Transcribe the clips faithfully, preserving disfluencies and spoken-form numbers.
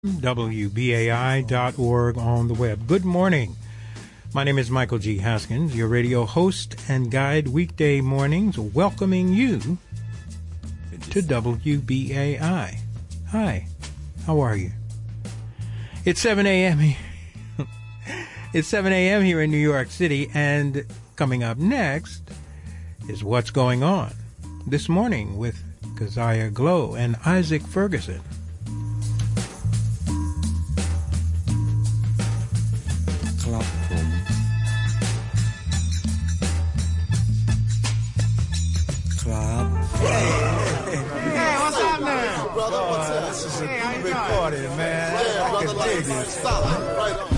W B A I dot org on the web. Good morning. My name is Michael G. Haskins, your radio host and guide weekday mornings, welcoming you to W B A I. Hi, how are you? It's seven a.m. It's seven a.m. here in New York City, and coming up next is What's Going On this morning with Keziah Glow and Isaac Ferguson. This is a hey, big party, man. Yeah, I can dig it. Solid. Right on.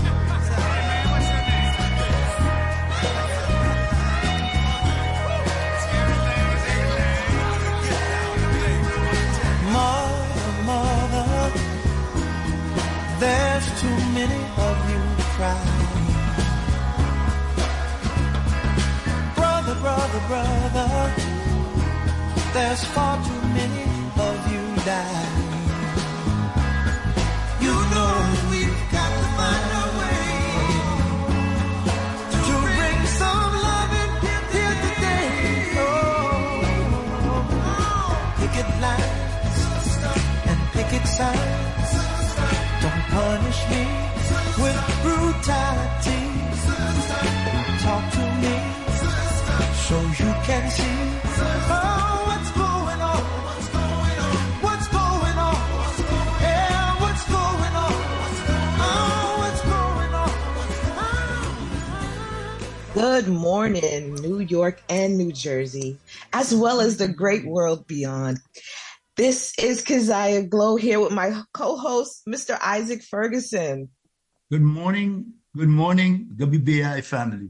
Mother, mother, there's too many of you to cry. Brother, brother, brother, there's far too many of you die. You know we've got to find a way to bring some love in here today. Oh, picket lines and picket signs. Don't punish me with brutality. Talk to me so you can see. Oh, what's going on? What's going on? Yeah, what's going on? Oh, what's going on? Good morning, New York and New Jersey, as well as the great world beyond. This is Keziah Glow here with my co-host, Mister Isaac Ferguson. Good morning. Good morning, W B A I family.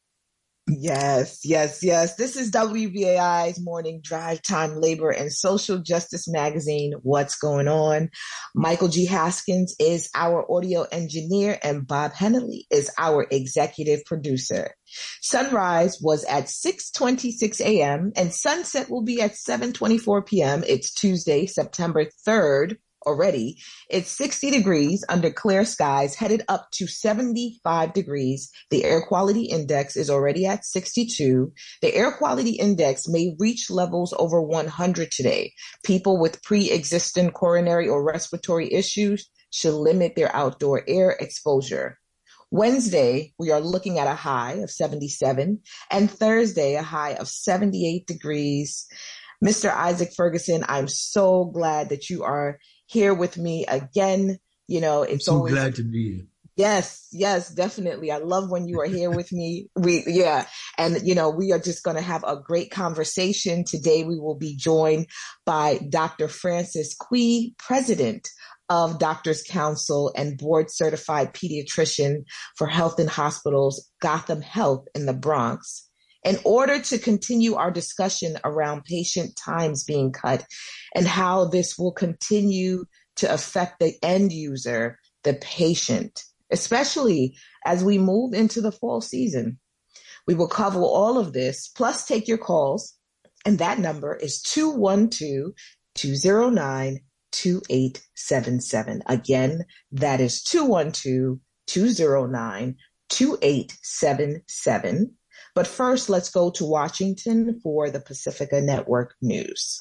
Yes, yes, yes. This is W B A I's morning drive time labor and social justice magazine, What's Going On? Michael G. Haskins is our audio engineer and Bob Hennelly is our executive producer. Sunrise was at six twenty-six a.m. and sunset will be at seven twenty-four p.m. It's Tuesday, September third. Already, it's sixty degrees under clear skies, headed up to seventy-five degrees. The air quality index is already at sixty-two. The air quality index may reach levels over one hundred today. People with pre-existing coronary or respiratory issues should limit their outdoor air exposure. Wednesday, we are looking at a high of seventy-seven, and Thursday, a high of seventy-eight degrees. Mister Isaac Ferguson, I'm so glad that you are here with me again. You know, it's so always glad to be here. Yes, yes, definitely. I love when you are here with me. We, yeah. And, you know, we are just going to have a great conversation. Today, we will be joined by Doctor Francis Quee, president of Doctors Council and board certified pediatrician for Health in Hospitals, Gotham Health in the Bronx, in order to continue our discussion around patient times being cut and how this will continue to affect the end user, the patient, especially as we move into the fall season. We will cover all of this, plus take your calls, and that number is two one two, two zero nine, two eight seven seven. Again, that is two one two, two zero nine, two eight seven seven. But first, let's go to Washington for the Pacifica Network News.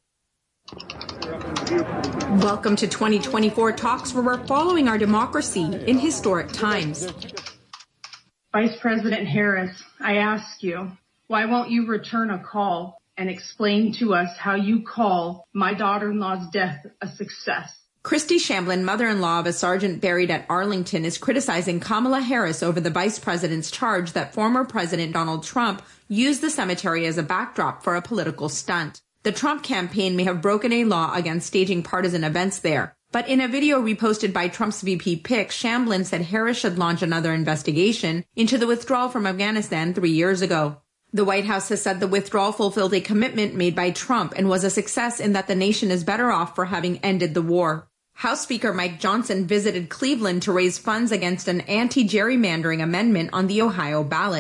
Welcome to twenty twenty-four Talks, where we're following our democracy in historic times. Vice President Harris, I ask you, why won't you return a call and explain to us how you call my daughter-in-law's death a success? Christy Shamblin, mother-in-law of a sergeant buried at Arlington, is criticizing Kamala Harris over the vice president's charge that former President Donald Trump used the cemetery as a backdrop for a political stunt. The Trump campaign may have broken a law against staging partisan events there. But in a video reposted by Trump's V P pick, Shamblin said Harris should launch another investigation into the withdrawal from Afghanistan three years ago. The White House has said the withdrawal fulfilled a commitment made by Trump and was a success in that the nation is better off for having ended the war. House Speaker Mike Johnson visited Cleveland to raise funds against an anti-gerrymandering amendment on the Ohio ballot.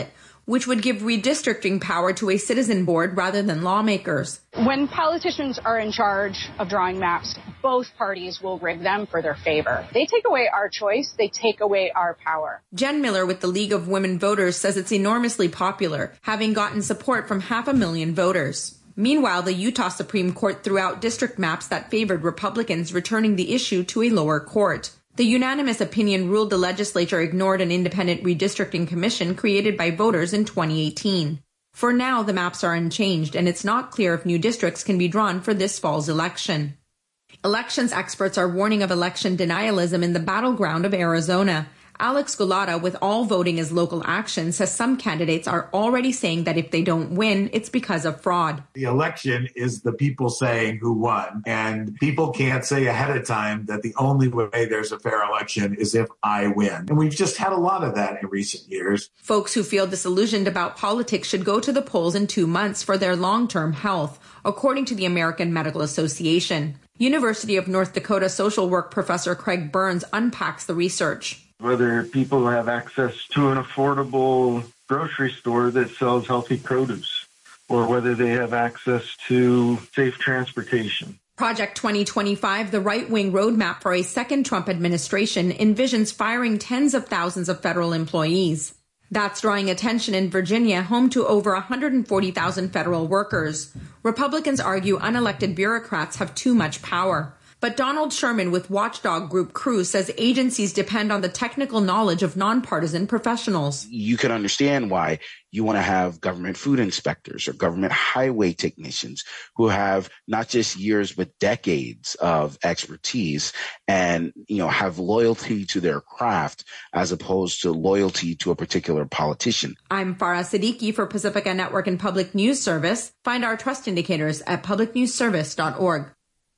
which would give redistricting power to a citizen board rather than lawmakers. When politicians are in charge of drawing maps, both parties will rig them for their favor. They take away our choice. They take away our power. Jen Miller with the League of Women Voters says it's enormously popular, having gotten support from half a million voters. Meanwhile, the Utah Supreme Court threw out district maps that favored Republicans, returning the issue to a lower court. The unanimous opinion ruled the legislature ignored an independent redistricting commission created by voters in twenty eighteen. For now, the maps are unchanged, and it's not clear if new districts can be drawn for this fall's election. Elections experts are warning of election denialism in the battleground of Arizona. Alex Gulata with All Voting is Local Action says some candidates are already saying that if they don't win, it's because of fraud. The election is the people saying who won, and people can't say ahead of time that the only way there's a fair election is if I win. And we've just had a lot of that in recent years. Folks who feel disillusioned about politics should go to the polls in two months for their long-term health, according to the American Medical Association. University of North Dakota social work professor Craig Burns unpacks the research. Whether people have access to an affordable grocery store that sells healthy produce, or whether they have access to safe transportation. Project twenty twenty-five, the right-wing roadmap for a second Trump administration, envisions firing tens of thousands of federal employees. That's drawing attention in Virginia, home to over one hundred forty thousand federal workers. Republicans argue unelected bureaucrats have too much power. But Donald Sherman with watchdog group Crew says agencies depend on the technical knowledge of nonpartisan professionals. You can understand why you want to have government food inspectors or government highway technicians who have not just years but decades of expertise and, you know, have loyalty to their craft as opposed to loyalty to a particular politician. I'm Farah Siddiqui for Pacifica Network and Public News Service. Find our trust indicators at public news service dot org.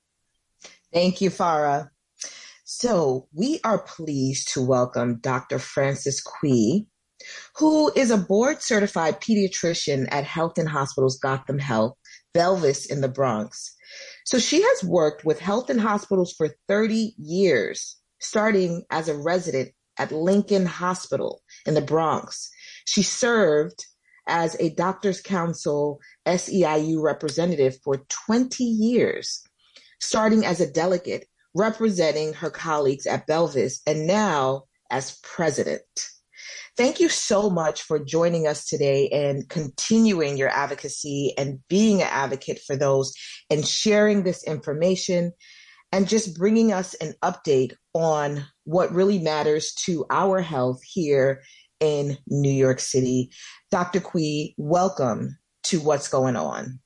Thank you, Farah. So we are pleased to welcome Doctor Frances Kui, who is a board-certified pediatrician at Health and Hospitals Gotham Health, Belvis in the Bronx. So she has worked with Health and Hospitals for thirty years, starting as a resident at Lincoln Hospital in the Bronx. She served as a Doctors Council S E I U representative for twenty years. Starting as a delegate representing her colleagues at Belvis and now as president. Thank you so much for joining us today and continuing your advocacy and being an advocate for those and sharing this information and just bringing us an update on what really matters to our health here in New York City. Doctor Kui, welcome to What's Going On.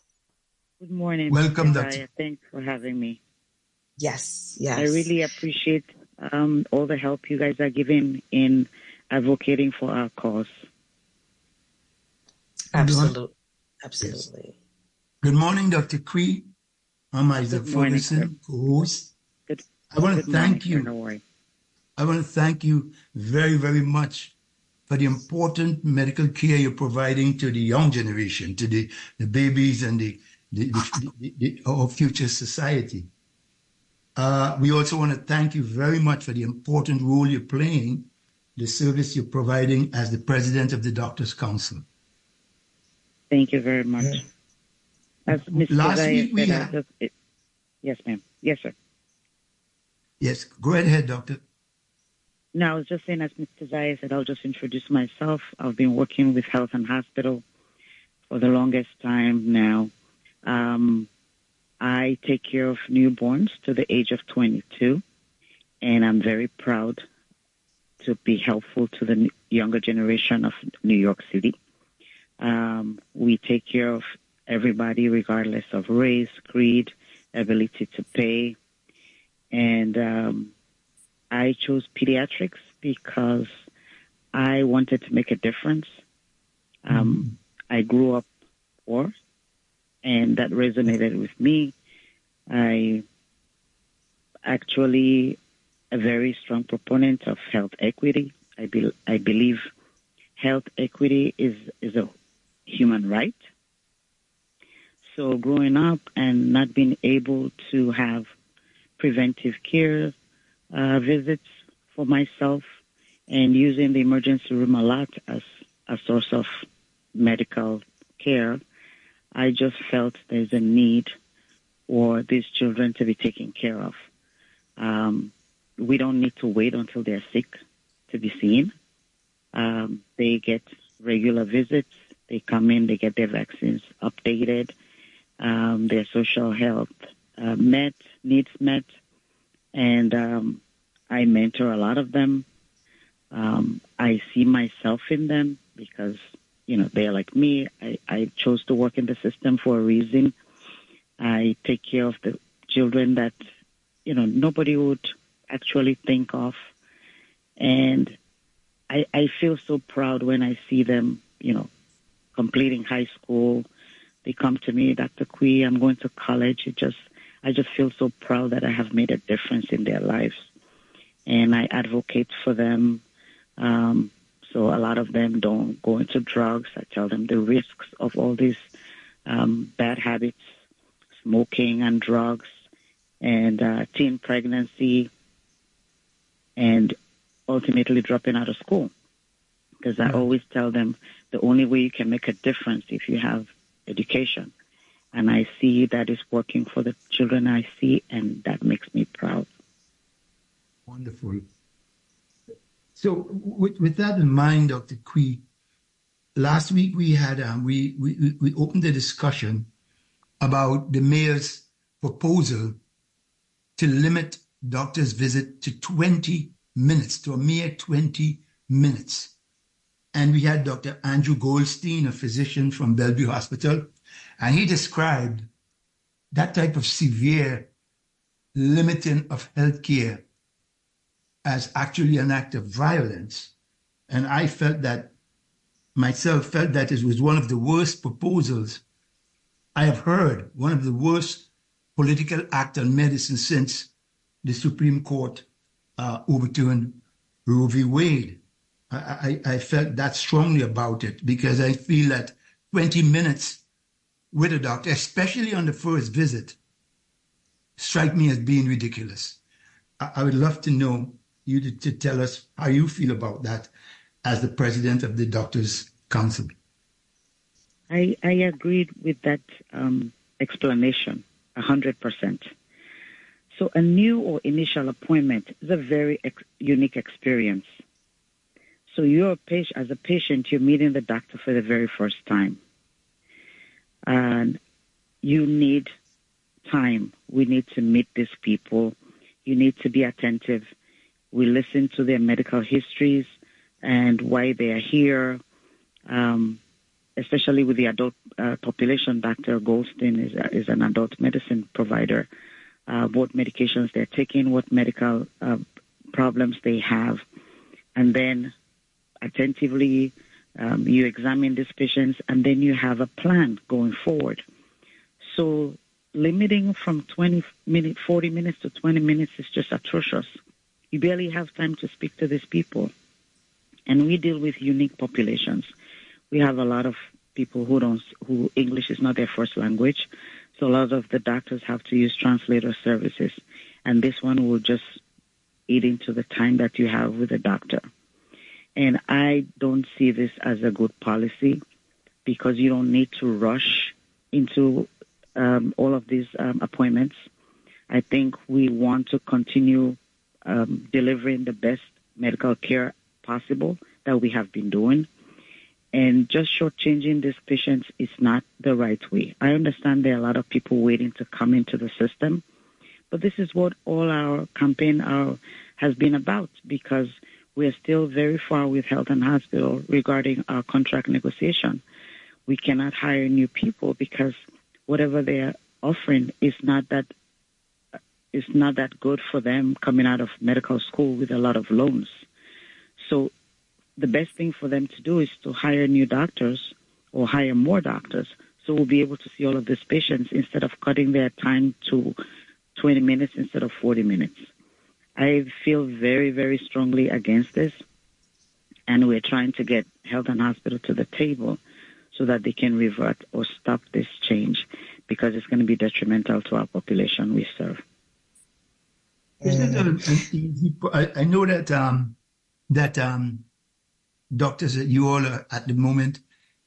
Good morning. Welcome, Doctor Thanks for having me. Yes, yes. I really appreciate um, all the help you guys are giving in advocating for our cause. Absolutely. Absolutely. Yes. Good morning, Doctor Kui. I'm Isaac Ferguson, co-host. Good. I want to Good thank morning, you. I want to thank you very, very much for the important medical care you're providing to the young generation, to the, the babies and the The, the, the, the, our future society. Uh, we also want to thank you very much for the important role you're playing, the service you're providing as the president of the Doctors Council. Thank you very much. As Mister Last Zaya week we said, had... just, it, yes, ma'am. Yes, sir. Yes, go ahead, Doctor. No, I was just saying, as Mister Zaya said, I'll just introduce myself. I've been working with Health and Hospital for the longest time now. Um, I take care of newborns to the age of twenty-two, and I'm very proud to be helpful to the younger generation of New York City. Um, we take care of everybody regardless of race, creed, ability to pay. And um, I chose pediatrics because I wanted to make a difference. Um, mm-hmm. I grew up poor, and that resonated with me. I actually a very strong proponent of health equity. I, be, I believe health equity is, is a human right. So growing up and not being able to have preventive care uh, visits for myself and using the emergency room a lot as a source of medical care, I just felt there's a need for these children to be taken care of. Um, we don't need to wait until they're sick to be seen. Um, they get regular visits. They come in, they get their vaccines updated, um, their social health uh, met, needs met, and um, I mentor a lot of them. Um, I see myself in them because, you know, they're like me. I, I chose to work in the system for a reason. I take care of the children that, you know, nobody would actually think of. And I, I feel so proud when I see them, you know, completing high school. They come to me, Doctor Quee, I'm going to college. It just, I just feel so proud that I have made a difference in their lives. And I advocate for them. Um, so a lot of them don't go into drugs. I tell them the risks of all these um, bad habits, smoking and drugs, and uh, teen pregnancy, and ultimately dropping out of school. Because I always tell them the only way you can make a difference if you have education. And I see that is working for the children I see, and that makes me proud. Wonderful. So with, with that in mind, Doctor Quee, last week we had um, we, we we opened a discussion about the mayor's proposal to limit doctors' visit to twenty minutes, to a mere twenty minutes. And we had Doctor Andrew Goldstein, a physician from Bellevue Hospital, and he described that type of severe limiting of healthcare as actually an act of violence. And I felt that, myself felt that it was one of the worst proposals I have heard, one of the worst political acts on medicine since the Supreme Court uh, overturned Roe v. Wade. I, I, I felt that strongly about it because I feel that twenty minutes with a doctor, especially on the first visit, strike me as being ridiculous. I, I would love to know you to, to tell us how you feel about that as the president of the Doctors' Council. I, I agreed with that um, explanation, one hundred percent. So a new or initial appointment is a very ex- unique experience. So you're a patient, as a patient, you're meeting the doctor for the very first time. And you need time. We need to meet these people. You need to be attentive. We listen to their medical histories and why they are here, um, especially with the adult uh, population. Doctor Goldstein is, a, is an adult medicine provider. Uh, what medications they're taking, what medical uh, problems they have, and then attentively um, you examine these patients, and then you have a plan going forward. So limiting from twenty minutes, forty minutes to twenty minutes is just atrocious. You barely have time to speak to these people. And we deal with unique populations. We have a lot of people who don't, who English is not their first language. So a lot of the doctors have to use translator services. And this one will just eat into the time that you have with the doctor. And I don't see this as a good policy because you don't need to rush into um, all of these um, appointments. I think we want to continue um, delivering the best medical care possible that we have been doing. And just shortchanging these patients is not the right way. I understand there are a lot of people waiting to come into the system, but this is what all our campaign our, has been about, because we are still very far with Health and Hospital regarding our contract negotiation. We cannot hire new people because whatever they are offering is not that is not that good for them coming out of medical school with a lot of loans. So the best thing for them to do is to hire new doctors or hire more doctors, so we'll be able to see all of these patients instead of cutting their time to twenty minutes instead of forty minutes. I feel very, very strongly against this, and we're trying to get Health and Hospital to the table so that they can revert or stop this change, because it's going to be detrimental to our population we serve. Is it an easy, I, I know that um, that um, doctors that you all are at the moment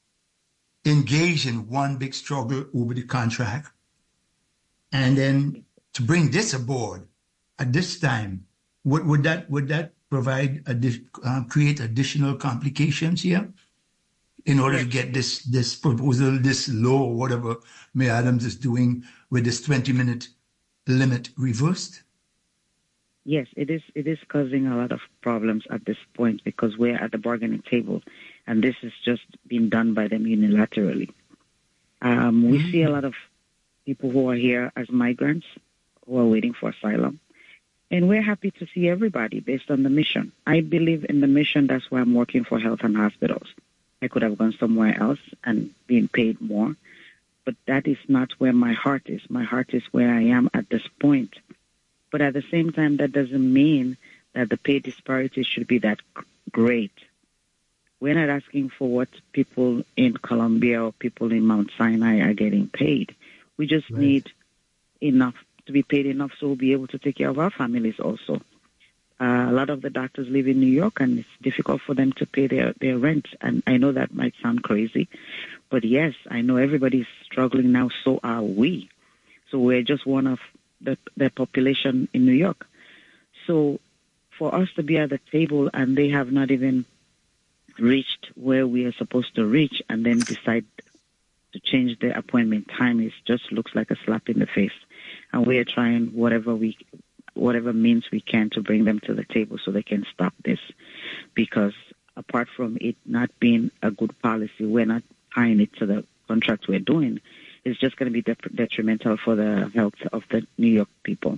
engaged in one big struggle over the contract. And then to bring this aboard at this time, would, would that would that provide, addi- uh, create additional complications here in order to get this this proposal, this law, or whatever Mayor Adams is doing with this twenty-minute limit reversed? Yes, it is. It is causing a lot of problems at this point because we're at the bargaining table, and this is just being done by them unilaterally. Um, we mm-hmm. see a lot of people who are here as migrants who are waiting for asylum, and we're happy to see everybody based on the mission. I believe in the mission. That's why I'm working for Health and Hospitals. I could have gone somewhere else and been paid more, but that is not where my heart is. My heart is where I am at this point. But at the same time, that doesn't mean that the pay disparity should be that great. We're not asking for what people in Colombia or people in Mount Sinai are getting paid. We just right. need enough to be paid enough so we'll be able to take care of our families also. Uh, a lot of the doctors live in New York, and it's difficult for them to pay their, their rent. And I know that might sound crazy, but yes, I know everybody's struggling now, so are we. So we're just one of the, the population in New York. So for us to be at the table and they have not even reached where we are supposed to reach and then decide to change the appointment time, it just looks like a slap in the face. And we are trying whatever we whatever means we can to bring them to the table so they can stop this. Because apart from it not being a good policy, we're not tying it to the contract we're doing. It's just going to be de- detrimental for the health of the New York people.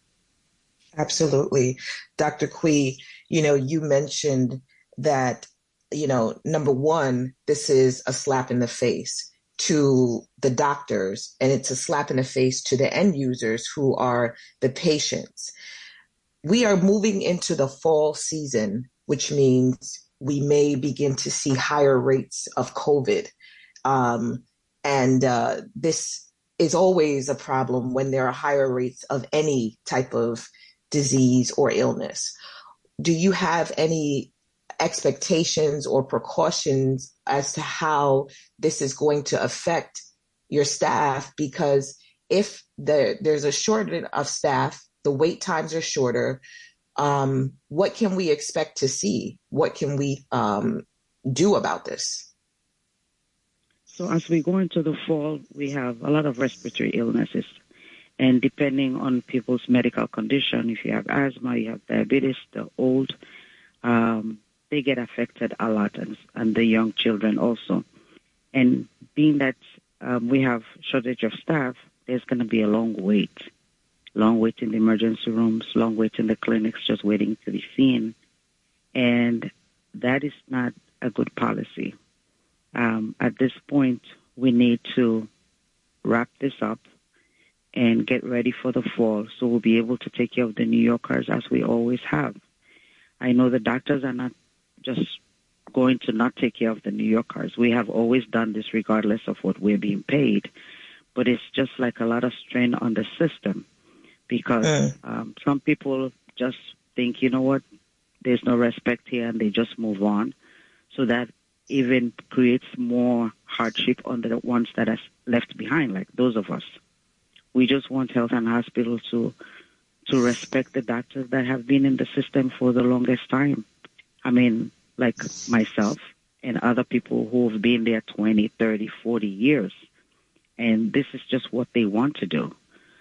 Absolutely. Doctor Quee, you know, you mentioned that, you know, number one, this is a slap in the face to the doctors, and it's a slap in the face to the end users who are the patients. We are moving into the fall season, which means we may begin to see higher rates of COVID. Um, and uh, this is always a problem when there are higher rates of any type of disease or illness. Do you have any expectations or precautions as to how this is going to affect your staff? Because if the, there's a shortage of staff, the wait times are shorter. Um, what can we expect to see? What can we um, do about this? So as we go into the fall, we have a lot of respiratory illnesses. And depending on people's medical condition, if you have asthma, you have diabetes, the old, um, they get affected a lot, and, and the young children also. And being that um, we have shortage of staff, there's going to be a long wait. Long wait in the emergency rooms, long wait in the clinics, just waiting to be seen. And that is not a good policy. Um, at this point, we need to wrap this up and get ready for the fall so we'll be able to take care of the New Yorkers as we always have. I know the doctors are not just going to not take care of the New Yorkers. We have always done this regardless of what we're being paid. But it's just like a lot of strain on the system because uh. um, some people just think, you know what, there's no respect here, and they just move on. So that even creates more hardship on the ones that are left behind, like those of us. We just want Health and Hospitals to to respect the doctors that have been in the system for the longest time. I mean, like myself and other people who have been there twenty, thirty, forty years. And this is just what they want to do.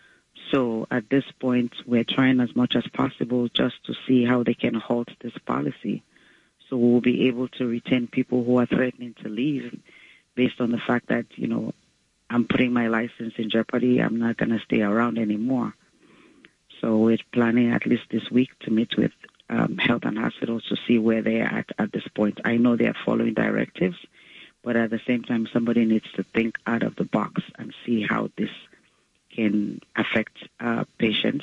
So at this point, we're trying as much as possible just to see how they can halt this policy. So we'll be able to retain people who are threatening to leave based on the fact that, you know, I'm putting my license in jeopardy. I'm not going to stay around anymore. So we're planning at least this week to meet with um, Health and Hospitals to see where they're at at this point. I know they're following directives, but at the same time, somebody needs to think out of the box and see how this can affect uh, patients.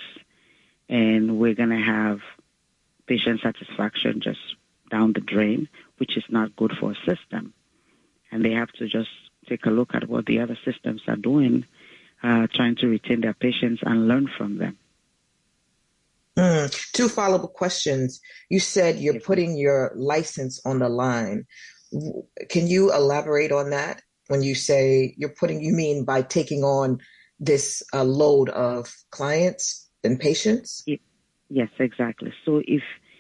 And we're going to have patient satisfaction just down the drain, which is not good for a system. And they have to just take a look at what the other systems are doing, uh, trying to retain their patients and learn from them. Mm. Two follow-up questions. You said you're putting your license on the line. Can you elaborate on that? When you say you're putting, you mean by taking on this uh, load of clients and patients? Yes, exactly. So if,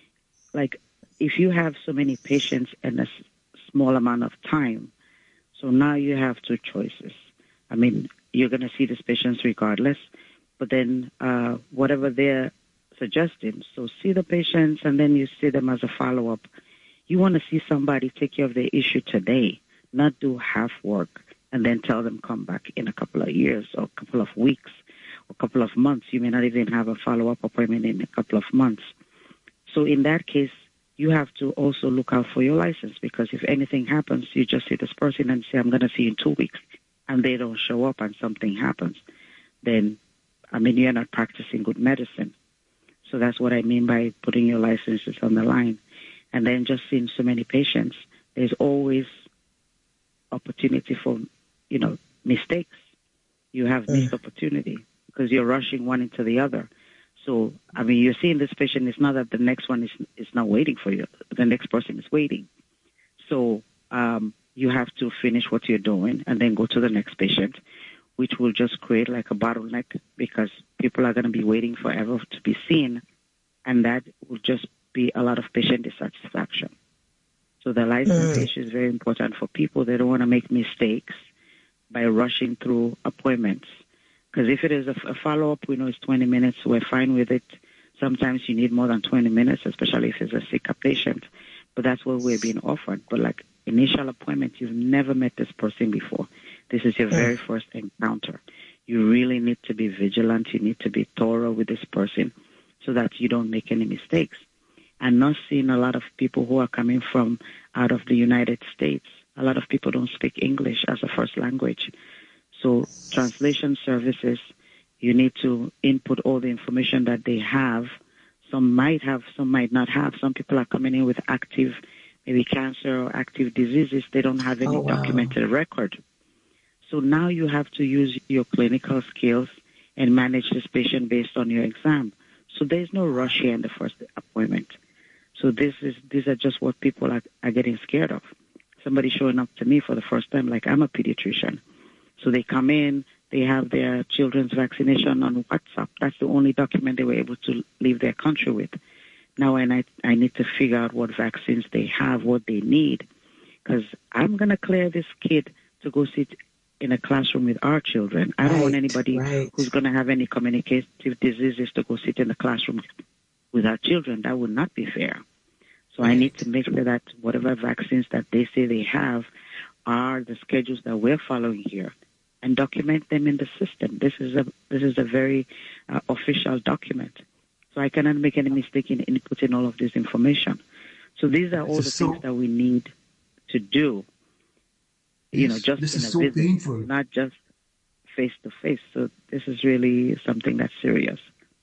like, if you have so many patients in a s- small amount of time, so now you have two choices. I mean, you're going to see these patients regardless, but then uh, whatever they're suggesting, so see the patients and then you see them as a follow-up. You want to see somebody take care of the issue today, not do half work and then tell them come back in a couple of years or a couple of weeks or a couple of months. You may not even have a follow-up appointment in a couple of months. So in that case, you have to also look out for your license, because if anything happens, you just see this person and say, I'm going to see you in two weeks, and they don't show up and something happens, then, I mean, you're not practicing good medicine. So that's what I mean by putting your licenses on the line. And then just seeing so many patients, there's always opportunity for, you know, mistakes. You have missed opportunity because you're rushing one into the other. So, I mean, you're seeing this patient. It's not that the next one is is not waiting for you. The next person is waiting. So um, you have to finish what you're doing and then go to the next patient, which will just create like a bottleneck because people are going to be waiting forever to be seen, and that will just be a lot of patient dissatisfaction. So the licensing is very important for people. They don't want to make mistakes by rushing through appointments. Because if it is a, a follow-up, we know it's twenty minutes, we're fine with it. Sometimes you need more than twenty minutes, especially if it's a sick patient. But that's what we're being offered. But like initial appointment, you've never met this person before. This is your very first encounter. You really need to be vigilant. You need to be thorough with this person so that you don't make any mistakes. And not seeing a lot of people who are coming from out of the United States. A lot of people don't speak English as a first language. So translation services, you need to input all the information that they have. Some might have, some might not have. Some people are coming in with active, maybe cancer or active diseases. They don't have any Oh, wow. documented record. So now you have to use your clinical skills and manage this patient based on your exam. So there's no rush here in the first appointment. So this is these are just what people are, are getting scared of. Somebody showing up to me for the first time, like I'm a pediatrician. So they come in, they have their children's vaccination on WhatsApp. That's the only document they were able to leave their country with. Now I, I need to figure out what vaccines they have, what they need, because I'm going to clear this kid to go sit in a classroom with our children. I don't Right, want anybody right. who's going to have any communicative diseases to go sit in the classroom with our children. That would not be fair. So I need to make sure that whatever vaccines that they say they have are the schedules that we're following here, and document them in the system. This is a this is a very uh, official document. So I cannot make any mistake in inputting all of this information. So these are all the so- things that we need to do, you know, Yes, just this in is a so visit, painful. not just face-to-face. So this is really something that's serious.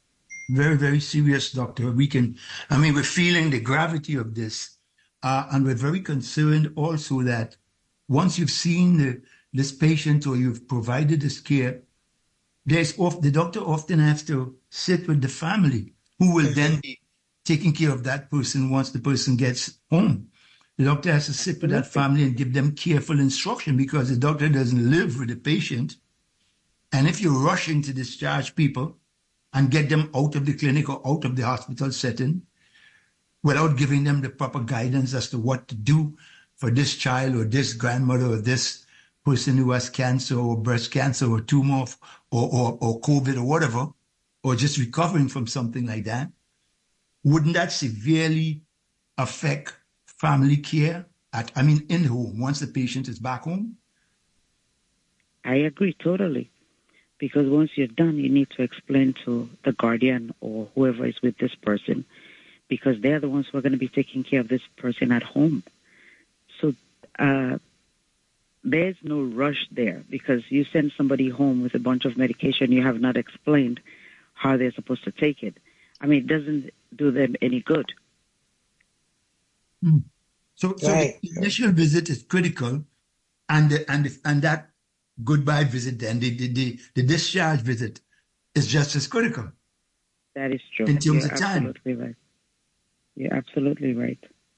Very, very serious, doctor. We can, I mean, we're feeling the gravity of this. Uh, and we're very concerned also that once you've seen the, this patient or you've provided this care, there's off, the doctor often has to sit with the family who will then be taking care of that person once the person gets home. The doctor has to sit with that family and give them careful instruction because the doctor doesn't live with the patient. And if you're rushing to discharge people and get them out of the clinic or out of the hospital setting without giving them the proper guidance as to what to do for this child or this grandmother or this person who has cancer or breast cancer or tumor or, or, or COVID or whatever, or just recovering from something like that, wouldn't that severely affect family care at, I mean, in home, once the patient is back home? I agree totally. Because once you're done, you need to explain to the guardian or whoever is with this person, because they're the ones who are going to be taking care of this person at home. So uh, there's no rush there, because you send somebody home with a bunch of medication, you have not explained how they're supposed to take it. I mean, it doesn't do them any good. Hmm. So, so Right. the initial visit is critical, and the, and the, and that goodbye visit, then the, the the the discharge visit is just as critical. That is true. In terms You're of time. absolutely right. You're absolutely right.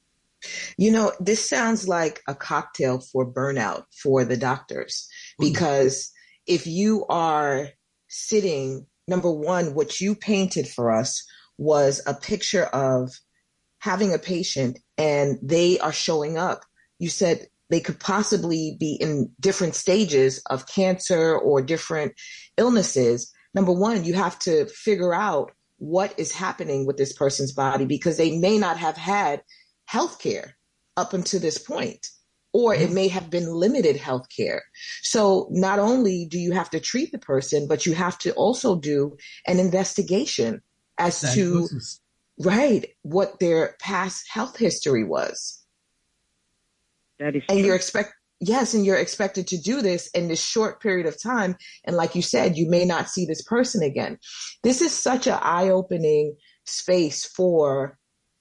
You know, this sounds like a cocktail for burnout for the doctors, because if you are sitting, number one, what you painted for us was a picture of having a patient and they are showing up. You said they could possibly be in different stages of cancer or different illnesses. Number one, you have to figure out what is happening with this person's body, because they may not have had health care up until this point, or it may have been limited health care. So not only do you have to treat the person, but you have to also do an investigation as Diagnosis. to, right, what their past health history was. That is and true. you're expect yes, and you're expected to do this in this short period of time. And like you said, you may not see this person again. This is such an eye-opening space for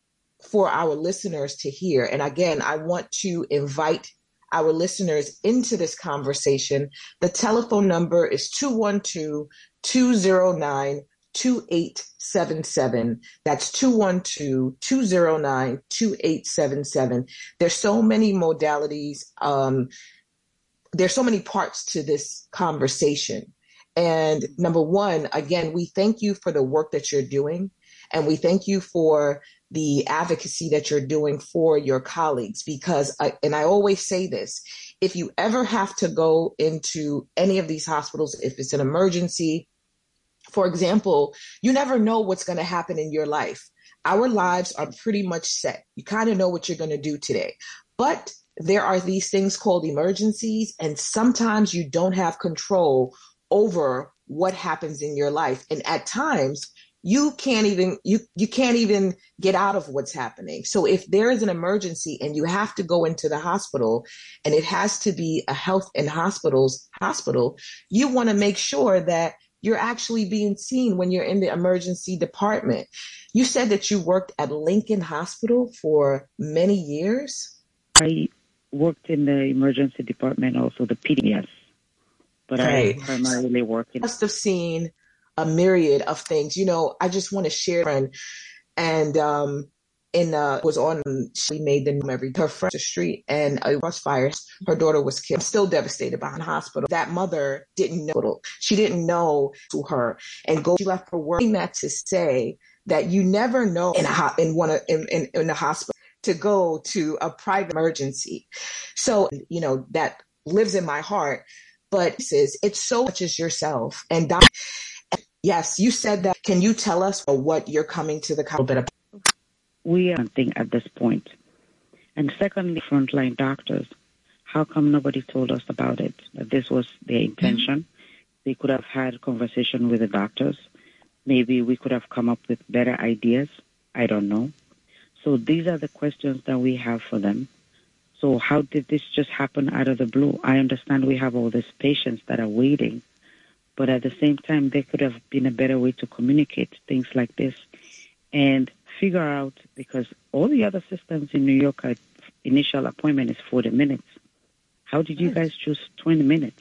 for our listeners to hear. And again, I want to invite our listeners into this conversation. The telephone number is two one two, two zero nine, two eight seven seven. That's two one two, two zero nine, two eight seven seven. There's so many modalities. Um, there's so many parts to this conversation. And number one, again, we thank you for the work that you're doing. And we thank you for the advocacy that you're doing for your colleagues, because, I, and I always say this, if you ever have to go into any of these hospitals, if it's an emergency, for example, you never know what's going to happen in your life. Our lives are pretty much set. You kind of know what you're going to do today, but there are these things called emergencies, and sometimes you don't have control over what happens in your life. And at times, you can't even you you can't even get out of what's happening. So if there is an emergency and you have to go into the hospital, and it has to be a health and hospitals hospital, you want to make sure that you're actually being seen when you're in the emergency department. You said that you worked at Lincoln Hospital for many years. I worked in the emergency department, also the P D S, but Right. I primarily work in. Must have seen a myriad of things. You know, I just want to share, and and um, in uh, was on. She made the news every her friend the street, and a bus fire. Her daughter was killed. Still devastated by the hospital. That mother didn't know. She didn't know to her, and go. She left her work. That to say that you never know in a ho- in one of, in, in in the hospital to go to a private emergency. So you know that lives in my heart. But it is it's so much as yourself and. Doc- Yes, you said that. Can you tell us what you're coming to the little bit of? We are nothing at this point. And secondly, frontline doctors, how come nobody told us about it? That this was their intention. Mm-hmm. They could have had a conversation with the doctors. Maybe we could have come up with better ideas. I don't know. So these are the questions that we have for them. So how did this just happen out of the blue? I understand we have all these patients that are waiting. But at the same time, there could have been a better way to communicate things like this and figure out, because all the other systems in New York, are, initial appointment is forty minutes. How did you guys choose twenty minutes?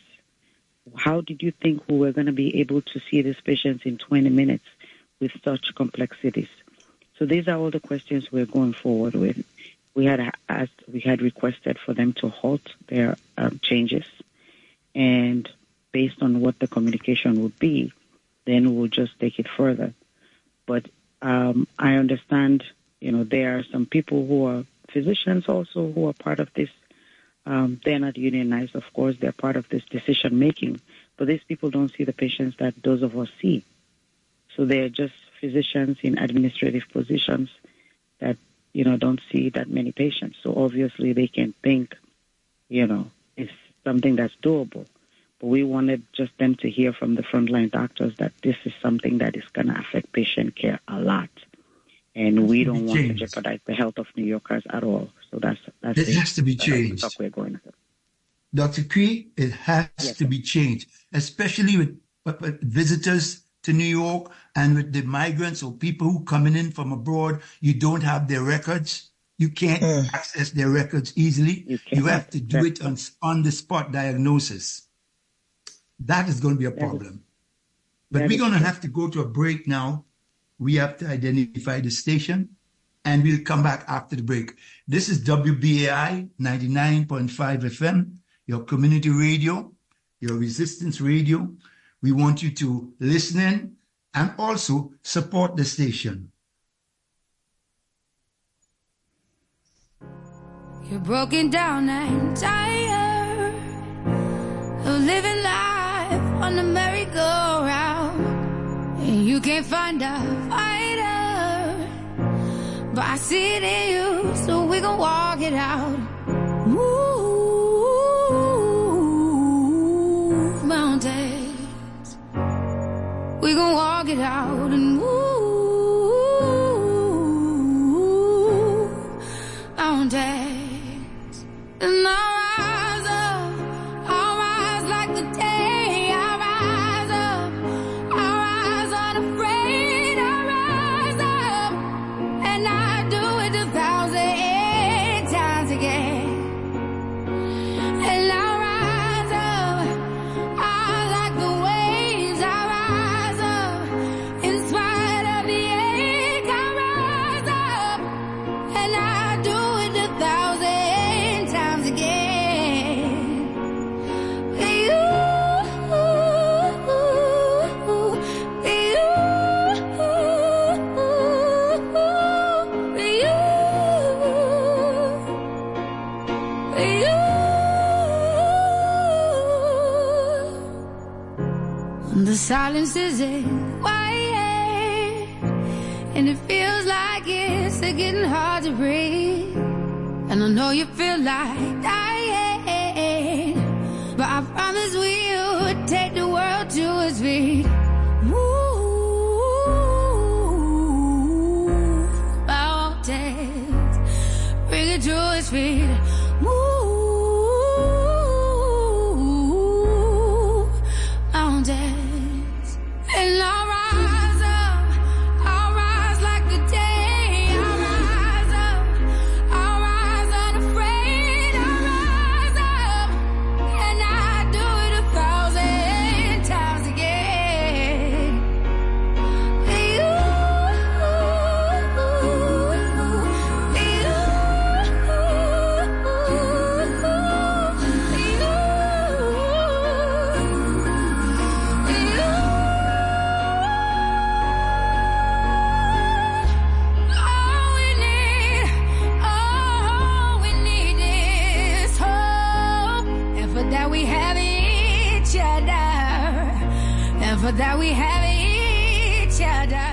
How did you think we were going to be able to see these patients in twenty minutes with such complexities? So these are all the questions we're going forward with. We had asked, we had requested for them to halt their um, changes, and based on what the communication would be, then we'll just take it further. But um, I understand, you know, there are some people who are physicians also who are part of this. Um, they're not unionized, of course. They're part of this decision-making. But these people don't see the patients that those of us see. So they're just physicians in administrative positions that, you know, don't see that many patients. So obviously they can think, you know, it's something that's doable. We wanted just them to hear from the frontline doctors that this is something that is going to affect patient care a lot. And we don't want to jeopardize the health of New Yorkers at all. So that's that's it. It has to be changed. We're going to. Doctor Cree, it has yes, to be changed, especially with, with, with visitors to New York and with the migrants or people who coming in from abroad. You don't have their records. You can't mm. access their records easily. You, you have to do it on on-the-spot diagnosis. That is going to be a problem. But we're going to have to go to a break now. we have to identify the station, and we'll come back after the break. This is W B A I ninety-nine point five F M, your community radio, your resistance radio. We want you to listen in and also support the station. You're broken down and tired of living life on the merry-go-round, and you can't find a fighter, but I see it in you, so we gon' walk it out. Move mountains, we gon' walk it out and move mountains. And I'll rise up, I'll rise like the day, I'll rise up, I'll rise unafraid, I'll rise up, and I do it a thousand times again. And I'll rise up, I like the waves, I'll rise up, in spite of the ache, I'll rise up, and I do it a thousand times again. You, you, you. The silence isn't quiet, and it feels like it's getting hard to breathe. And I know you feel like dying, but I promise we'll take the world to its feet. Move mountains, bring it to its feet. Move mountains, and I'll rise up, I'll rise like the day, I'll rise up, I'll rise unafraid, I'll rise up, and I do it a thousand times again. You, all we need, all we need is hope, and for that we have each other, and for that we have each other.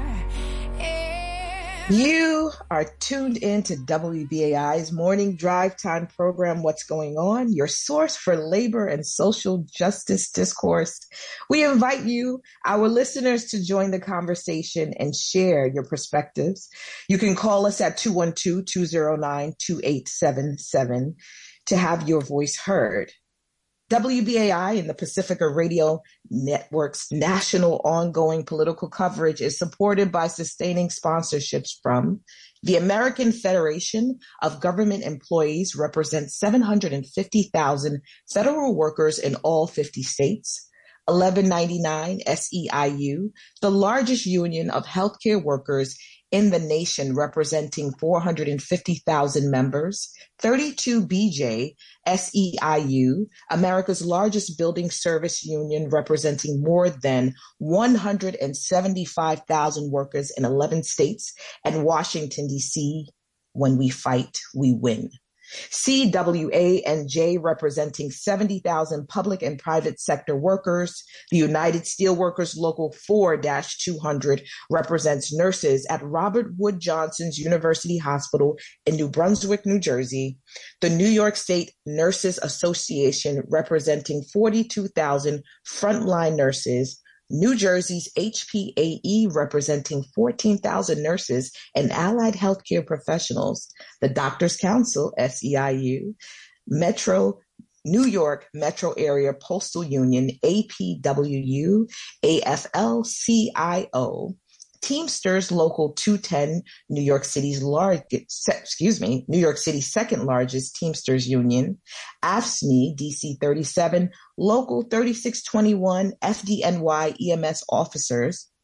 You are tuned in to W B A I's morning drive time program, What's Going On, your source for labor and social justice discourse. We invite you, our listeners, to join the conversation and share your perspectives. You can call us at two one two, two zero nine, two eight seven seven to have your voice heard. W B A I and the Pacifica Radio Network's national ongoing political coverage is supported by sustaining sponsorships from the American Federation of Government Employees, represents seven hundred fifty thousand federal workers in all fifty states. eleven ninety-nine S E I U, the largest union of healthcare workers in the nation, representing four hundred fifty thousand members. thirty-two B J S E I U, America's largest building service union, representing more than one hundred seventy-five thousand workers in eleven states, and Washington, D C. When we fight, we win. C W A N J, representing seventy thousand public and private sector workers. The United Steelworkers Local four dash two hundred represents nurses at Robert Wood Johnson's University Hospital in New Brunswick, New Jersey. The New York State Nurses Association, representing forty-two thousand frontline nurses. New Jersey's H P A E, representing fourteen thousand nurses and allied healthcare professionals. The Doctors Council, S E I U, Metro New York Metro Area Postal Union, A P W U, A F L C I O, Teamsters Local two ten, New York City's large, excuse me, New York City's second largest Teamsters Union, A F S C M E, D C thirty-seven, Local thirty-six twenty-one, F D N Y E M S officers,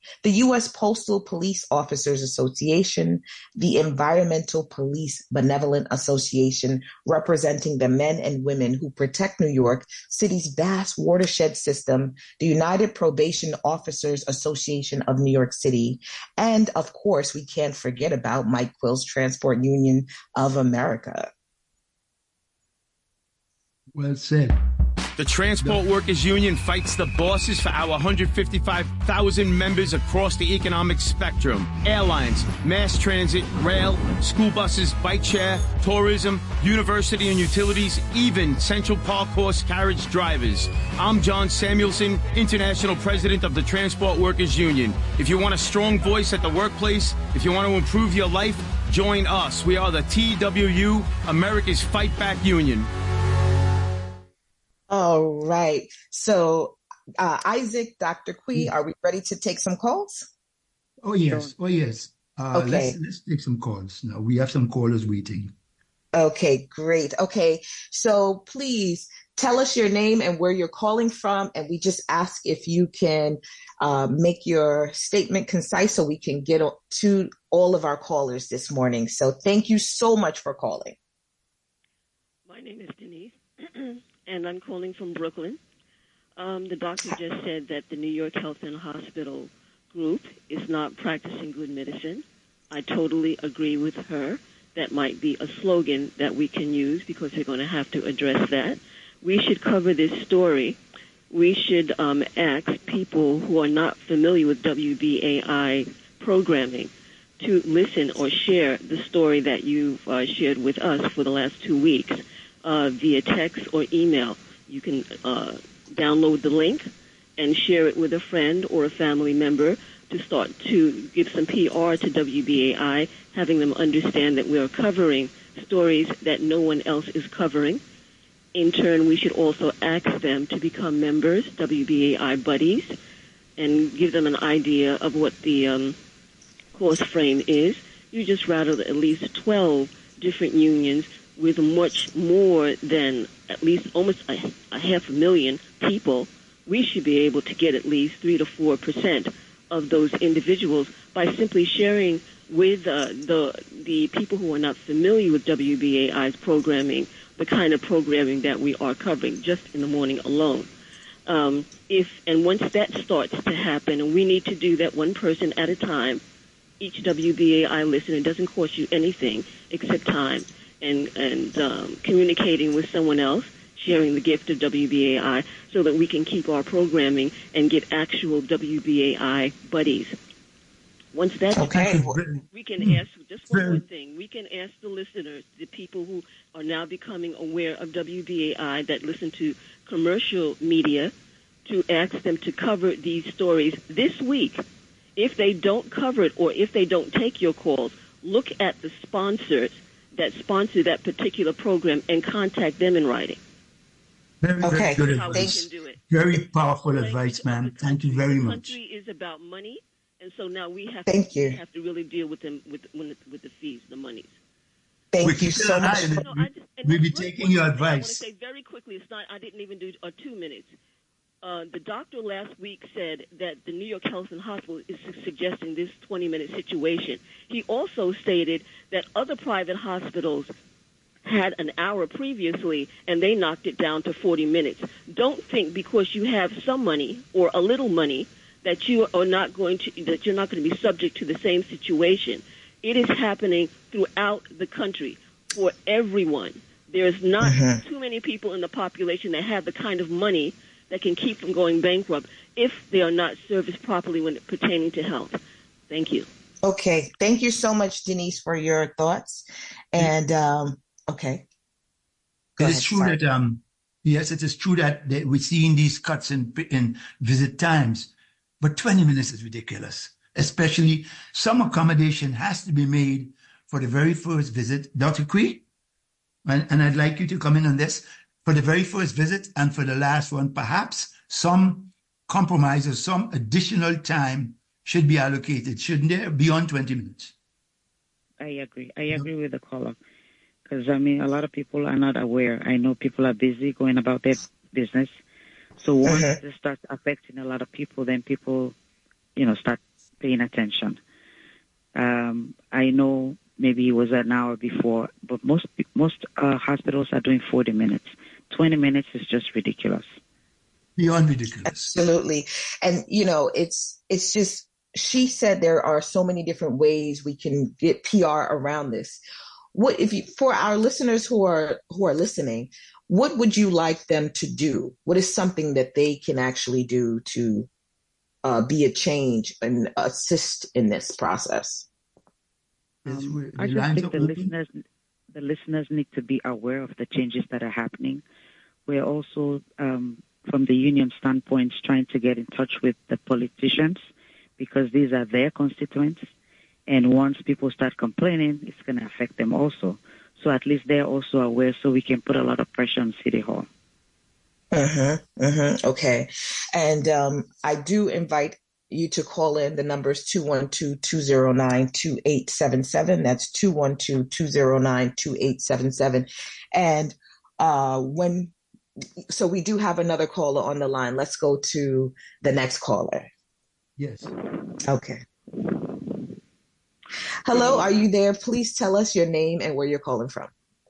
the U S Postal Police Officers Association, the Environmental Police Benevolent Association, representing the men and women who protect New York City's vast watershed system, the United Probation Officers Association of New York City, and of course, we can't forget about Mike Quill's Transport Union of America. Well said. The Transport Workers Union fights the bosses for our one hundred fifty-five thousand members across the economic spectrum. Airlines, mass transit, rail, school buses, bike share, tourism, university and utilities, even Central Park horse carriage drivers. I'm John Samuelson, International President of the Transport Workers Union. If you want a strong voice at the workplace, if you want to improve your life, join us. We are the T W U, America's Fight Back Union. All right. So, uh, Isaac, Doctor Quee, are we ready to take some calls? Oh, yes. Oh, yes. Uh, Okay. let's, let's take some calls now. We have some callers waiting. Okay, great. Okay. So please tell us your name and where you're calling from. And we just ask if you can uh, make your statement concise so we can get o- to all of our callers this morning. So thank you so much for calling. My name is Denise, and I'm calling from Brooklyn. Um, the doctor just said that the New York Health and Hospital Group is not practicing good medicine. I totally agree with her. That might be a slogan that we can use because we're going to have to address that. We should cover this story. We should um, ask people who are not familiar with W B A I programming to listen or share the story that you've uh, shared with us for the last two weeks. Uh, via text or email. You can uh, download the link and share it with a friend or a family member to start to give some P R to W B A I, having them understand that we are covering stories that no one else is covering. In turn, we should also ask them to become members, W B A I buddies, and give them an idea of what the um, course frame is. You just rattled at least twelve different unions with much more than at least almost a, a half a million people. We should be able to get at least three to four percent of those individuals by simply sharing with uh, the the people who are not familiar with W B A I's programming, the kind of programming that we are covering just in the morning alone. Um, if and once that starts to happen, and we need to do that one person at a time, each W B A I listener, doesn't cost you anything except time. and, and um, communicating with someone else, sharing the gift of W B A I so that we can keep our programming and get actual W B A I buddies. Once that's Okay. done, we can ask, just one more thing, we can ask the listeners, the people who are now becoming aware of W B A I that listen to commercial media, to ask them to cover these stories this week. If they don't cover it or if they don't take your calls, look at the sponsors that sponsor that particular program and contact them in writing. Very, very Okay. good How we advice. can do it. Very powerful advice, ma'am. Thank you very The much. country is about money, and so now we have Thank to you. have to really deal with them with with the, with the fees, the monies. Thank We you keep so an eye much. on it. No, I just, and We'll be that's one- taking one your thing I want to advice. say very quickly. It's not. I didn't even do uh, two minutes. Uh, the doctor last week said that the New York Health and Hospital is su- suggesting this twenty-minute situation. He also stated that other private hospitals had an hour previously, and they knocked it down to forty minutes. Don't think because you have some money or a little money that you are not going to that you're not going to be subject to the same situation. It is happening throughout the country for everyone. There's not Mhm. too many people in the population that have the kind of money that can keep from going bankrupt if they are not serviced properly when pertaining to health. Thank you. Okay. Thank you so much, Denise, for your thoughts. And um, okay. Go It ahead, is true sorry. that um yes, it is true that, that we're seeing these cuts in in visit times, but twenty minutes is ridiculous. Especially some accommodation has to be made for the very first visit, Doctor Quee, and, and I'd like you to come in on this for the very first visit and for the last one. Perhaps some compromise or some additional time should be allocated, shouldn't there? Beyond twenty minutes. I agree. I agree with the caller. Because, I mean, a lot of people are not aware. I know people are busy going about their business. So once Mhm. this starts affecting a lot of people, then people, you know, start paying attention. Um, I know maybe it was an hour before, but most most uh, hospitals are doing forty minutes. twenty minutes is just ridiculous. Beyond ridiculous. Absolutely. And, you know, it's it's just, she said there are so many different ways we can get P R around this. What if you, for our listeners who are who are listening, what would you like them to do? What is something that they can actually do to uh, be a change and assist in this process? Um, I just think the listeners, the listeners need to be aware of the changes that are happening. We're also, um, from the union standpoint, trying to get in touch with the politicians because these are their constituents. And once people start complaining, it's going to affect them also. So at least they're also aware so we can put a lot of pressure on City Hall. Uh-huh, uh-huh. Okay. And um, I do invite you to call in. The number is two one two, two zero nine, two eight seven seven. That's two one two, two zero nine, two eight seven seven. And uh, when, so we do have another caller on the line. Let's go to the next caller. Yes. Okay. Hello, are you there? Please tell us your name and where you're calling from.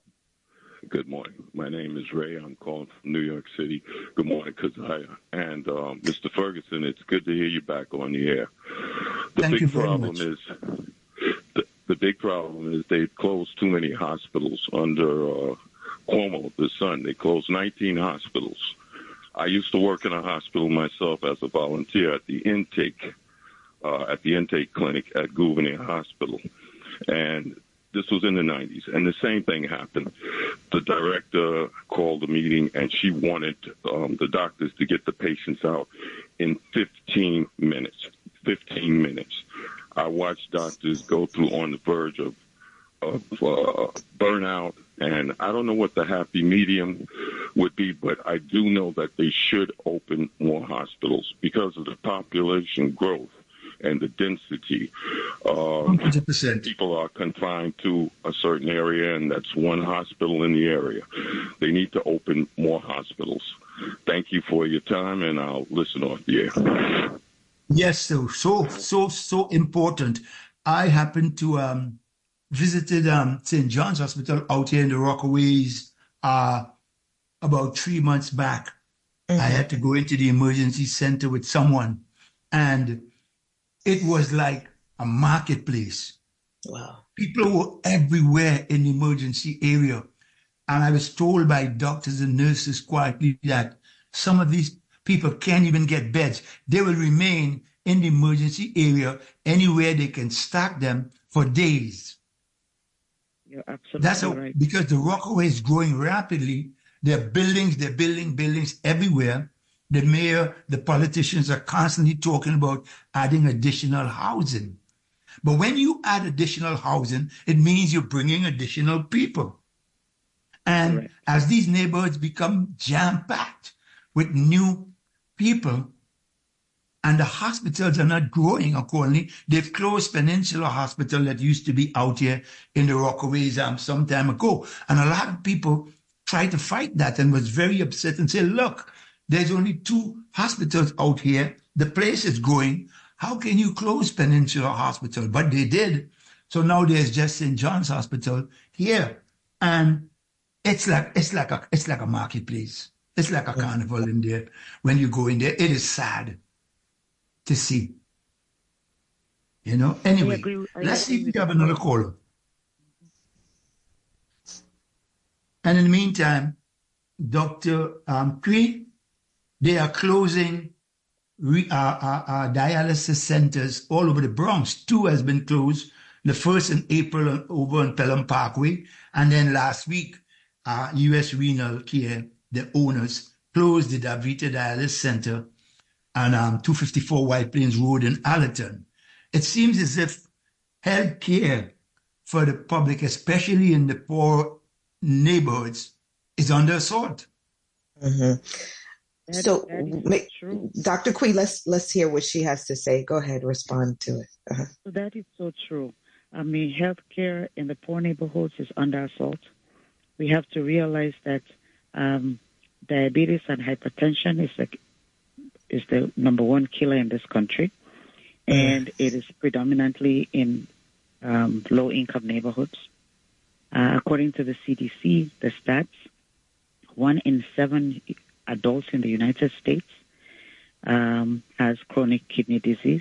Good morning. My name is Ray. I'm calling from New York City. Good morning, Keziah. And um, Mister Ferguson, it's good to hear you back on the air. The Thank big you very problem much. is the, the big problem is they've closed too many hospitals under uh, Cuomo, the son. They closed nineteen hospitals. I used to work in a hospital myself as a volunteer at the intake uh, at the intake clinic at Gouverneur Hospital, and this was in the nineties, and the same thing happened. The director called a meeting, and she wanted um, the doctors to get the patients out in fifteen minutes. fifteen minutes. I watched doctors go through on the verge of, of uh, burnout, and I don't know what the happy medium would be, but I do know that they should open more hospitals because of the population growth and the density. Um, one hundred percent. People are confined to a certain area, and that's one hospital in the area. They need to open more hospitals. Thank you for your time, and I'll listen off the air. Yes, so so so so important. I happened to um visited um Saint John's Hospital out here in the Rockaways uh about three months back. Mm-hmm. I had to go into the emergency center with someone, and it was like a marketplace. Wow. People were everywhere in the emergency area. And I was told by doctors and nurses quietly that some of these people can't even get beds. They will remain in the emergency area anywhere they can stack them for days. You're absolutely That's how, right. because the Rockaway is growing rapidly. There are buildings, they're building buildings everywhere. The mayor, the politicians are constantly talking about adding additional housing. But when you add additional housing, it means you're bringing additional people. And right. as these neighborhoods become jam-packed with new people, and the hospitals are not growing accordingly, they've closed Peninsula Hospital that used to be out here in the Rockaways um, some time ago. And a lot of people tried to fight that and was very upset and said, look, there's only two hospitals out here. The place is growing. How can you close Peninsula Hospital? But they did. So now there's just Saint John's Hospital here. And it's like it's like a it's like a marketplace. It's like a carnival in there. When you go in there, it is sad to see. You know? Anyway, let's see if we have another caller. And in the meantime, Doctor Um, Kui, they are closing re, uh, uh, uh, dialysis centers all over the Bronx. Two has been closed. The first in April over on Pelham Parkway. And then last week, uh, U S Renal Care, the owners, closed the Davita Dialysis Center on um, two fifty-four White Plains Road in Allerton. It seems as if health care for the public, especially in the poor neighborhoods, is under assault. Mm-hmm. That, so, that Doctor Kui, let's let's hear what she has to say. Go ahead, respond to it. Uh-huh. So that is so true. I mean, healthcare in the poor neighborhoods is under assault. We have to realize that um, diabetes and hypertension is the is the number one killer in this country, and it is predominantly in um, low-income neighborhoods. Uh, according to the C D C, the stats, one in seven adults in the United States um, has chronic kidney disease,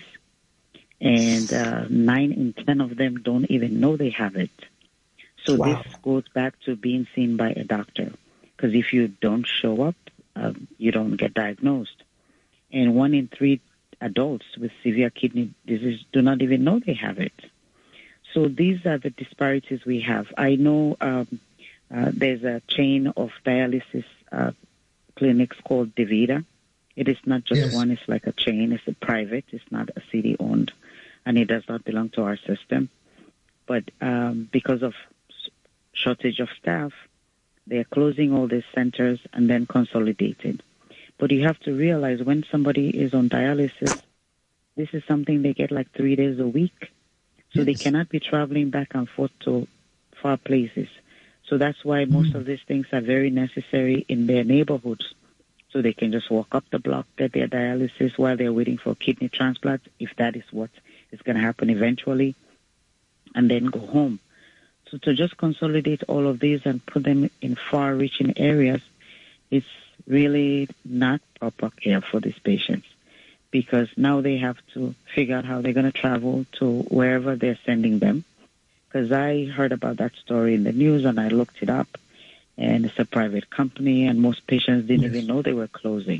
and uh, nine in ten of them don't even know they have it. So Wow. this goes back to being seen by a doctor, because if you don't show up, um, you don't get diagnosed. And one in three adults with severe kidney disease do not even know they have it. So these are the disparities we have. I know um, uh, there's a chain of dialysis uh, clinics called DaVita. It is not just Yes. one, it's like a chain. It's a private, it's not a city-owned, and it does not belong to our system. But um, because of s- shortage of staff, they're closing all these centers and then consolidating. But you have to realize when somebody is on dialysis, this is something they get like three days a week. So they cannot be traveling back and forth to far places. So that's why most of these things are very necessary in their neighborhoods. So they can just walk up the block, get their dialysis while they're waiting for kidney transplant, if that is what is going to happen eventually, and then go home. So to just consolidate all of these and put them in far-reaching areas, it's really not proper care for these patients, because now they have to figure out how they're going to travel to wherever they're sending them. Because I heard about that story in the news and I looked it up, and it's a private company, and most patients didn't even know they were closing.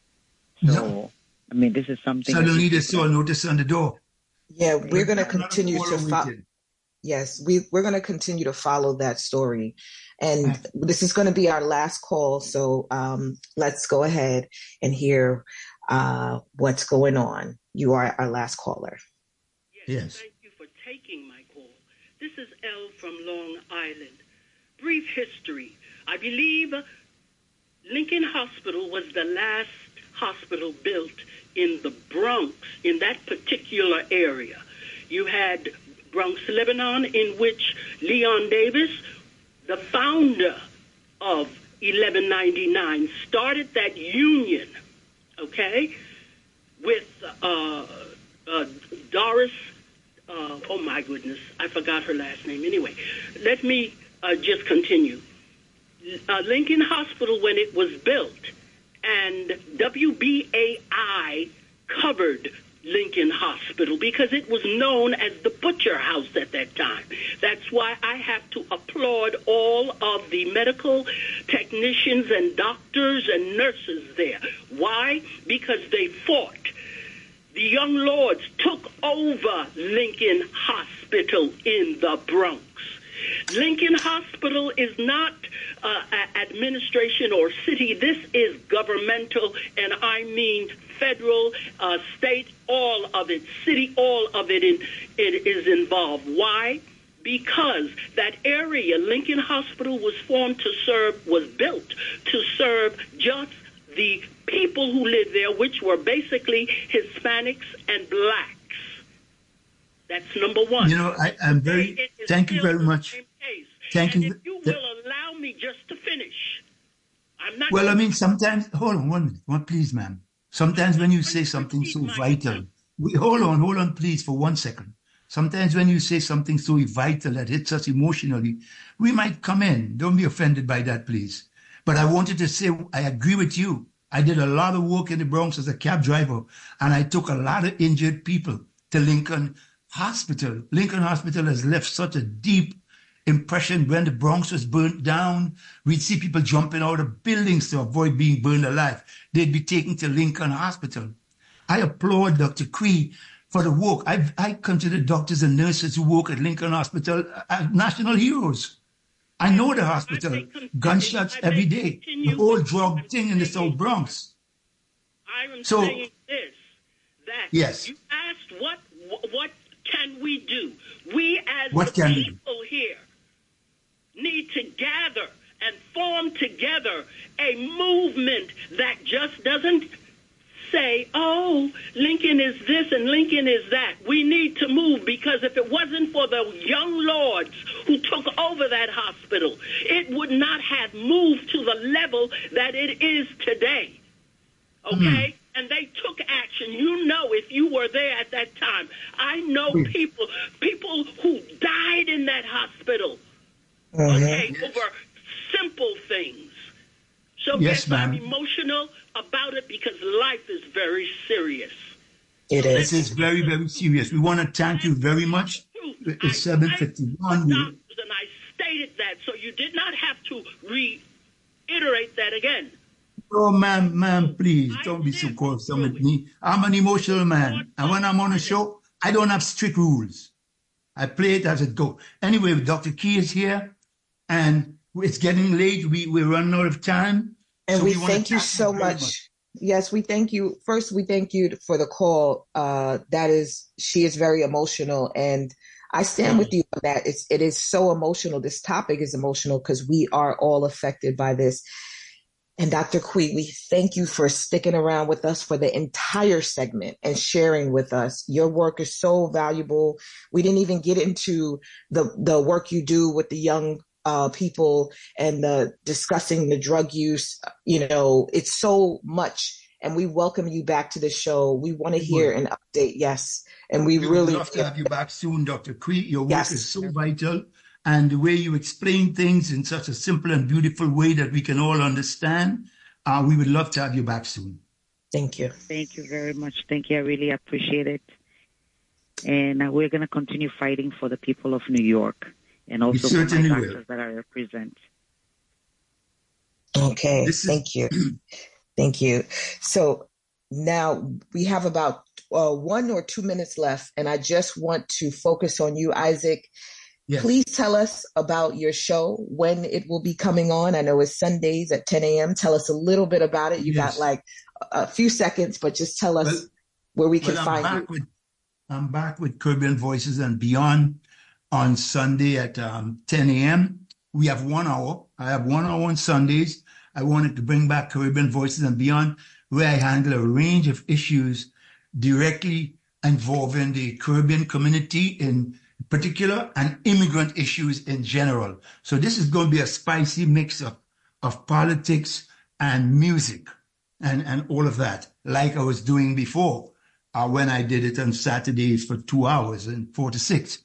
So, I mean, this is something... Suddenly they saw a notice on the door. Yeah, we're going to Another continue caller to follow. waiting. Yes, we, we're going to continue to follow that story. And this is going to be our last call. So um, let's go ahead and hear uh, what's going on. You are our last caller. Yes. Thank you for taking my call. This is Elle from Long Island. Brief history. I believe Lincoln Hospital was the last hospital built in the Bronx, in that particular area. You had Bronx, Lebanon, in which Leon Davis, the founder of eleven ninety-nine, started that union, okay, with uh, uh, Doris, uh, oh my goodness, I forgot her last name. Anyway, let me uh, just continue. Uh, Lincoln Hospital, when it was built, and W B A I covered Lincoln Hospital because it was known as the Butcher House at that time. That's why I have to applaud all of the medical technicians and doctors and nurses there. Why? Because they fought. The Young Lords took over Lincoln Hospital in the Bronx. Lincoln Hospital is not uh, administration or city. This is governmental, and I mean federal, uh, state, all of it, city, all of it, in, it is involved. Why? Because that area, Lincoln Hospital, was formed to serve, was built to serve just the people who live there, which were basically Hispanics and blacks. That's number one. You know, I, I'm very, It is thank you still very the much. same case. Thank and you. if you will allow me just to finish. I'm not Well, I mean, sometimes, hold on one minute, one, please, ma'am. Sometimes when you say something so vital, we, hold on, hold on, please, for one second. Sometimes when you say something so vital that hits us emotionally, we might come in. Don't be offended by that, please. But I wanted to say, I agree with you. I did a lot of work in the Bronx as a cab driver, and I took a lot of injured people to Lincoln Hospital. Lincoln Hospital has left such a deep impression. When the Bronx was burnt down, we'd see people jumping out of buildings to avoid being burned alive. They'd be taken to Lincoln Hospital. I applaud Doctor Cree for the work. I, I consider doctors and nurses who work at Lincoln Hospital as national heroes. I know the hospital. Gunshots every day. The whole drug thing in the South Bronx. I'm So, saying this, that yes. you asked what what can we do? We as What the can we do? people here need to gather and form together a movement that just doesn't say, oh, Lincoln is this and Lincoln is that. We need to move, because if it wasn't for the young lords who took over that hospital, it would not have moved to the level that it is today. Okay? and they took action. You know, if you were there at that time, I know mm. people, people who died in that hospital, mm-hmm. okay, over simple things. So yes, yes, I'm emotional about it because life is very serious. It is. This is very, very serious. We want to thank you very much. It's seven fifty-one. And I stated that, so you did not have to reiterate that again. Oh, ma'am, ma'am, please, don't be so close with me. I'm an emotional man. And when I'm on a show, I don't have strict rules. I play it as it goes. Anyway, Doctor Key is here, and it's getting late. We, we're running out of time. And so we, we thank you so much. much. Yes, we thank you. First, we thank you for the call. Uh, that is, she is very emotional, and I stand with you on that. It's, it is so emotional. This topic is emotional because we are all affected by this. And Doctor Quee, we thank you for sticking around with us for the entire segment and sharing with us. Your work is so valuable. We didn't even get into the, the work you do with the young uh, people and the discussing the drug use. You know, it's so much. And we welcome you back to the show. We want to hear an update. Yes. And we, we really would love to have you back soon, Doctor Quee. Your work yes. is so vital. And the way you explain things in such a simple and beautiful way that we can all understand, uh, we would love to have you back soon. Thank you. Thank you very much. Thank you. I really appreciate it. And uh, we're going to continue fighting for the people of New York and also for my doctors will. that I represent. Okay. Is- Thank you. Thank you. So now we have about uh, one or two minutes left, and I just want to focus on you, Isaac. Yes. Please tell us about your show, when it will be coming on. I know it's Sundays at ten a.m. Tell us a little bit about it. You yes. got like a few seconds, but just tell us well, where we can well, find back you. With, I'm back with Caribbean Voices and Beyond on Sunday at um, ten a.m. We have one hour. I have one hour on Sundays. I wanted to bring back Caribbean Voices and Beyond, where I handle a range of issues directly involving the Caribbean community in particular and immigrant issues in general. So this is going to be a spicy mix of, of politics and music and, and all of that, like I was doing before uh, when I did it on Saturdays for two hours and four to six.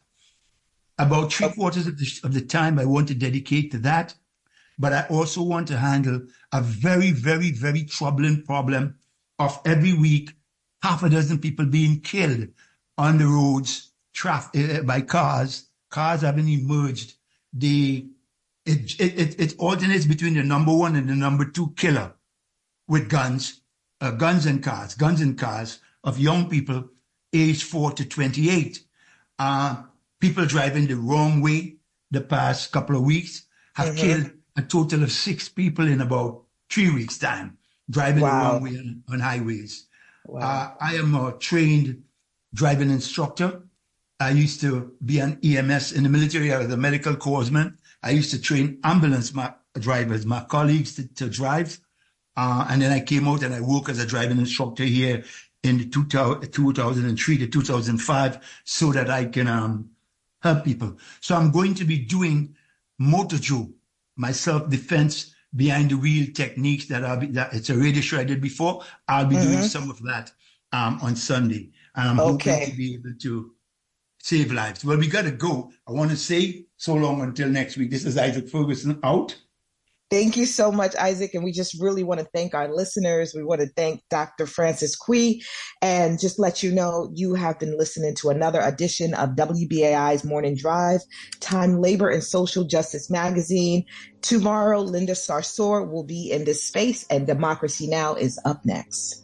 About three quarters of the, of the time I want to dedicate to that. But I also want to handle a very, very, very troubling problem of every week, half a dozen people being killed on the roads traffic, uh, by cars. Cars haven't emerged. The, it, it, it alternates between the number one and the number two killer with guns, uh, guns and cars, guns and cars of young people aged four to twenty-eight. Uh, people driving the wrong way the past couple of weeks have mm-hmm. killed a total of six people in about three weeks' time, driving wow. the wrong way on, on highways. Wow. Uh, I am a trained driving instructor. I used to be an E M S in the military. I was a medical corpsman. I used to train ambulance my, drivers, my colleagues to, to drive. Uh, and then I came out and I worked as a driving instructor here in the two thousand three to two thousand five so that I can um, help people. So I'm going to be doing Motor Joe, my self-defense behind the wheel techniques that I'll be, that it's a radio show I did before. I'll be mm-hmm. doing some of that um, on Sunday. And I'm okay. hoping to be able to save lives. Well, we got to go. I want to say so long until next week. This is Isaac Ferguson out. Thank you so much, Isaac. And we just really want to thank our listeners. We want to thank Doctor Francis Quee and just let you know you have been listening to another edition of W B A I's Morning Drive, Time, Labor, and Social Justice Magazine. Tomorrow, Linda Sarsour will be in this space and Democracy Now! Is up next.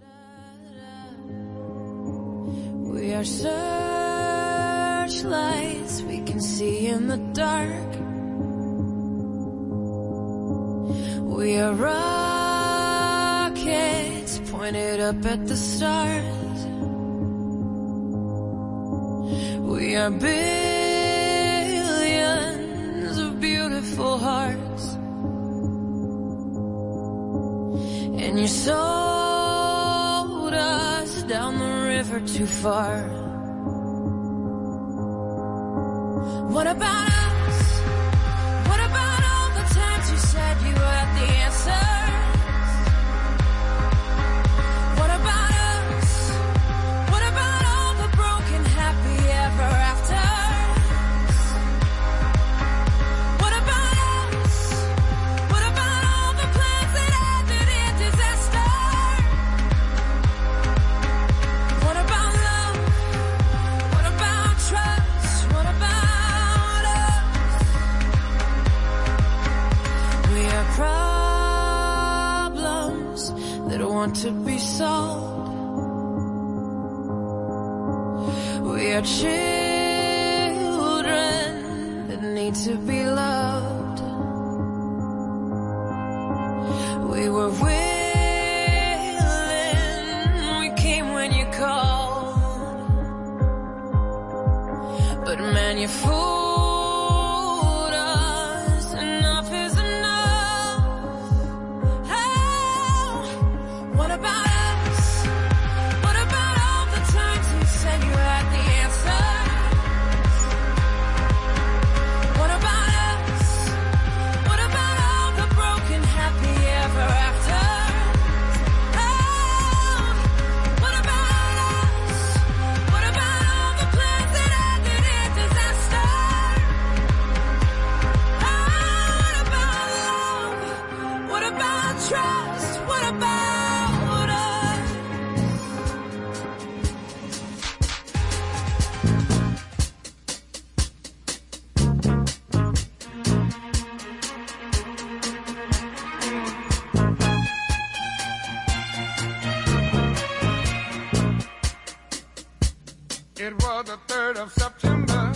We are searchlights we can see in the dark. We are rockets pointed up at the stars. We are billions of beautiful hearts. And you sold us down the river too far. What about us? What about all the times you said you had the answers? What about want to be sold. We are children that need to be loved. We were willing, we came when you called. But man, you fooled. It was the third of September.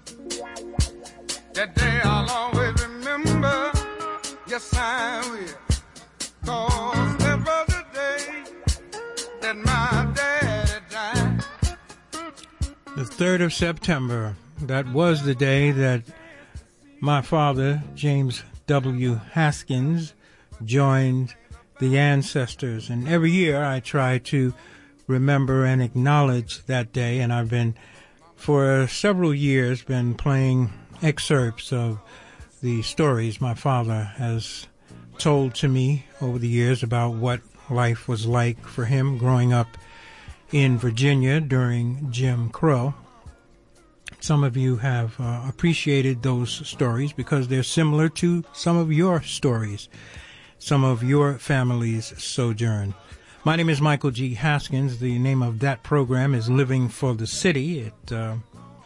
That day I'll always remember. Yes, I will. 'Cause that was the day that my daddy died. The third of September. That was the day that my father, James W. Haskins, joined the ancestors. And every year I try to remember and acknowledge that day, and I've been for several years been playing excerpts of the stories my father has told to me over the years about what life was like for him growing up in Virginia during Jim Crow. Some of you have uh, appreciated those stories because they're similar to some of your stories, some of your family's sojourn. My name is Michael G. Haskins. The name of that program is Living for the City. It uh,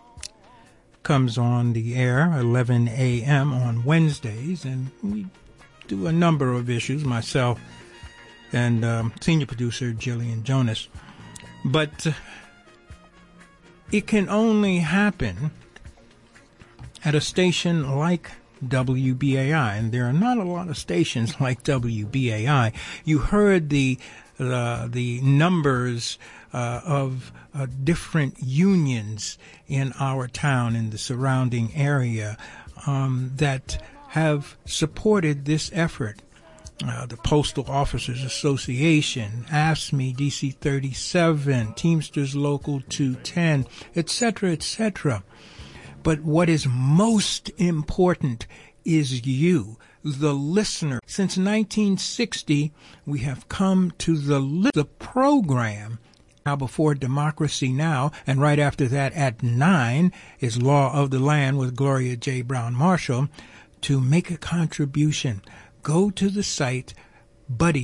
comes on the air eleven a.m. on Wednesdays, and we do a number of issues, myself and um, senior producer Jillian Jonas. But uh, it can only happen at a station like W B A I, and there are not a lot of stations like W B A I. You heard the the, the numbers uh, of uh, different unions in our town and the surrounding area um, that have supported this effort. Uh, the Postal Officers Association, A F S C M E, D C thirty-seven, Teamsters Local two ten, et cetera, et cetera. But what is most important is you, the listener. Since nineteen sixty, we have come to the li- the program. Now before Democracy Now! And right after that at nine is Law of the Land with Gloria J. Brown Marshall. To make a contribution, go to the site buddy